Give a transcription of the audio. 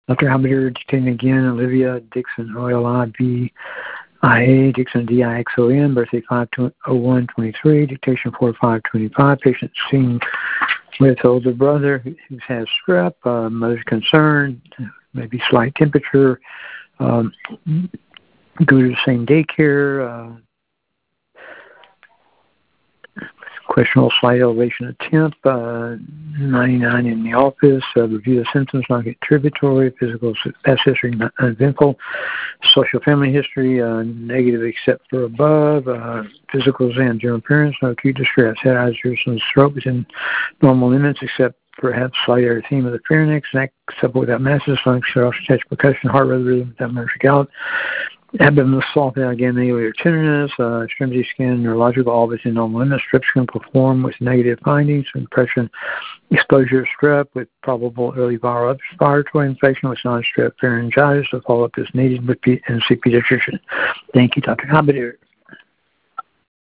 Dr. Habider, dictating again, Olivia Dixon, OLIVIA, Dixon, DIXON, birthday 5/01/23, dictation 4/5/25, patient seen with older brother who has strep, mother's concern, maybe slight temperature, go to the same daycare, questionable slight elevation of temp, 99 in the office, review the symptoms, not contributory, physical past history, not uneventful, social family history, negative except for above, physical exam, general appearance, no acute distress, head, eyes, ears, and throat within normal limits except perhaps slight erythema of the pharynx, neck supple without masses, lung, touch, percussion, heart rhythm without motor gout, abdominal assault, again, aliar tenderness, extremity skin, neurological, all within normal limits. Strep can perform with negative findings, impression, exposure to strep with probable early viral respiratory infection with non-strep pharyngitis. So follow-up is needed and seek pediatrician. Thank you, Dr. Habider.